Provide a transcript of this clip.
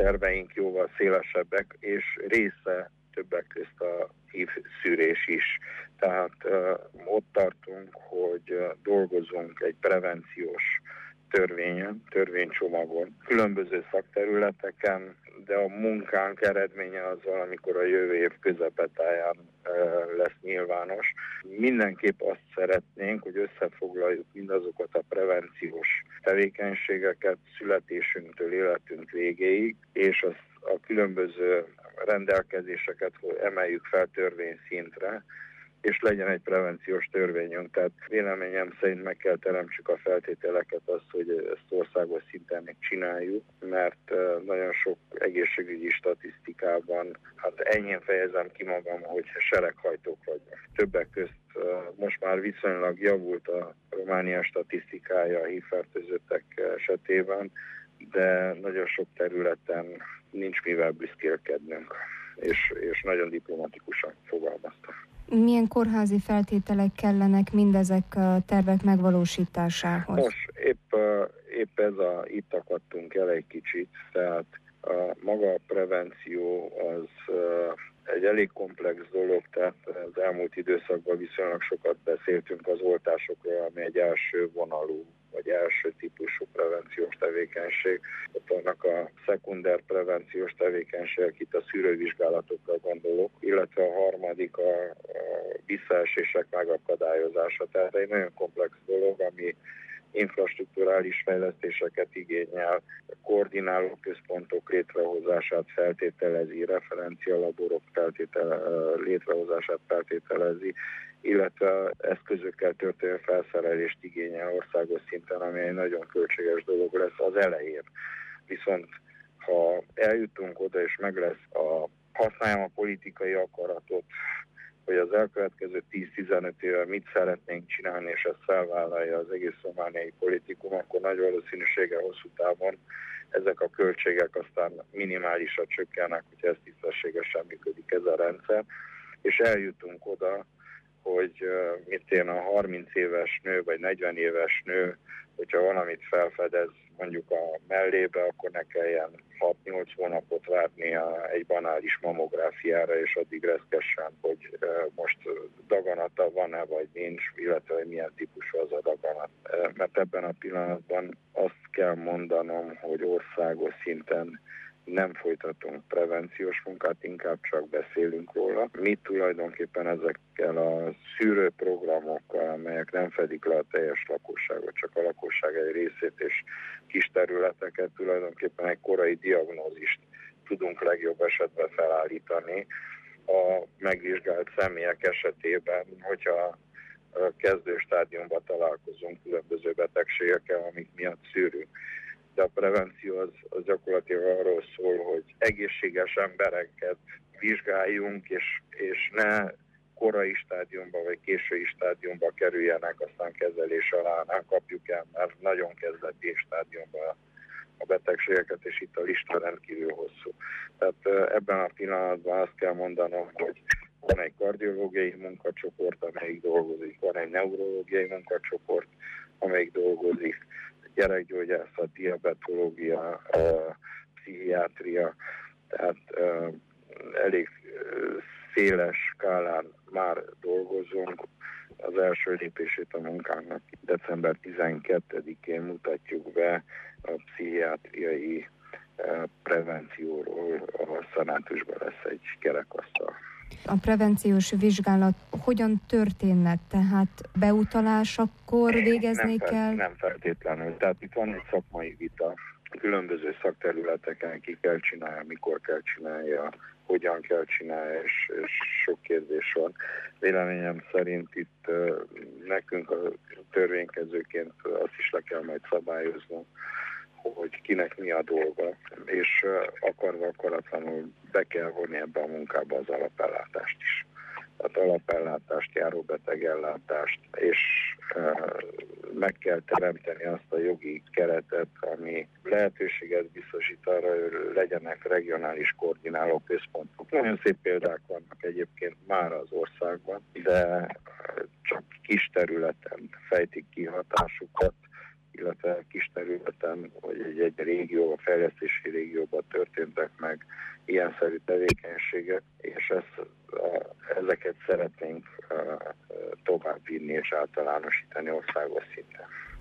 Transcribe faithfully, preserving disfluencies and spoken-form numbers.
terveink jóval szélesebbek, és része többek közt a hív szűrés is. Tehát uh, ott tartunk, hogy uh, dolgozunk egy prevenciós törvényen, törvénycsomagon, különböző szakterületeken, de a munkánk eredménye az valamikor a jövő év közepetáján uh, lesz nyilvános. Mindenképp azt szeretnénk, hogy összefoglaljuk mindazokat a prevenciós tevékenységeket születésünktől életünk végéig, és az a különböző rendelkezéseket emeljük fel törvényszintre, és legyen egy prevenciós törvényünk. Tehát véleményem szerint meg kell teremtsük a feltételeket azt, hogy ezt országos szinten csináljuk, mert nagyon sok egészségügyi statisztikában, hát ennyien fejezem ki magam, hogy sereghajtók vagyok. Többek közt most már viszonylag javult a Románia statisztikája a hívfertőzöttek esetében, de nagyon sok területen nincs mivel büszkélkednünk, és, és nagyon diplomatikusan fogalmaztam. Milyen kórházi feltételek kellenek mindezek a tervek megvalósításához? Most épp, épp ez a, itt akadtunk el egy kicsit, tehát a maga a prevenció az egy elég komplex dolog, tehát az elmúlt időszakban viszonylag sokat beszéltünk az oltásokról, ami egy első vonalú vagy első típusú prevenciós tevékenység. Ott vannak a szekunder prevenciós tevékenységek, itt a szűrővizsgálatokra gondolok, illetve a harmadik a, a visszaesések megakadályozása. Tehát egy nagyon komplex dolog, ami infrastrukturális fejlesztéseket igényel, koordináló központok létrehozását feltételezi, referencialaborok feltétele, létrehozását feltételezi, illetve eszközökkel történő felszerelést igényel országos szinten, ami egy nagyon költséges dolog lesz az elején. Viszont ha eljutunk oda, és meg lesz a használjam a politikai akaratot, hogy az elkövetkező tíz-tizenöt éve mit szeretnénk csinálni, és ezt felvállalja az egész romániai politikum, akkor nagy valószínűséggel hosszú távon ezek a költségek aztán minimálisra csökkennek, hogyha ez tisztességesen működik ez a rendszer, és eljutunk oda, hogy mit én a harminc éves nő, vagy negyven éves nő, hogyha valamit felfedez mondjuk a mellébe, akkor ne kelljen hat-nyolc hónapot várnia egy banális mamográfiára, és addig reszkessen, hogy most daganata van-e, vagy nincs, illetve hogy milyen típusú az a daganat. Mert ebben a pillanatban azt kell mondanom, hogy országos szinten nem folytatunk prevenciós munkát, inkább csak beszélünk róla. Mi tulajdonképpen ezekkel a szűrőprogramokkal, amelyek nem fedik le a teljes lakosságot, csak a lakosság egy részét és kis területeket, tulajdonképpen egy korai diagnózist tudunk legjobb esetben felállítani a megvizsgált személyek esetében, hogyha kezdő stádiumban találkozunk különböző betegségekkel, amik miatt szűrünk. De a prevenció az, az gyakorlatilag arról szól, hogy egészséges embereket vizsgáljunk, és, és ne korai stádiumba vagy késői stádiumba kerüljenek, aztán kezelés alá nem kapjuk el, mert nagyon kezdeti stádiumban a betegségeket, és itt a lista rendkívül hosszú. Tehát ebben a pillanatban azt kell mondanom, hogy van egy kardiológiai munkacsoport, amelyik dolgozik, van egy neurológiai munkacsoport, amelyik dolgozik, gyerekgyógyászat, diabetológia, uh, pszichiátria, tehát uh, elég uh, széles skálán már dolgozunk. Az első lépését a munkának december tizenkettedikén mutatjuk be a pszichiátriai uh, prevencióról, a szenátusban lesz egy kerekasztal. A prevenciós vizsgálat hogyan történne? Tehát beutalásakor végezni nem, kell? Nem feltétlenül. Tehát itt van egy szakmai vita. Különböző szakterületeken ki kell csinálja, mikor kell csinálja, hogyan kell csinálja, és, és sok kérdés van. Véleményem szerint itt uh, nekünk a törvénykezőként azt is le kell majd szabályoznunk, hogy kinek mi a dolga, és akarva akaratlanul be kell vonni ebbe a munkába az alapellátást is. Tehát alapellátást, járóbetegellátást, és uh, meg kell teremteni azt a jogi keretet, ami lehetőséget biztosít arra, hogy legyenek regionális koordináló központok. Nagyon szép példák vannak egyébként már az országban, de csak kis területen fejtik ki hatásukat, illetve kis területen, vagy egy, egy régió, a fejlesztési régióban történik történtek meg ilyenszerű tevékenységek, és ezt, ezeket szeretnénk továbbvinni és általánosítani országos szinten.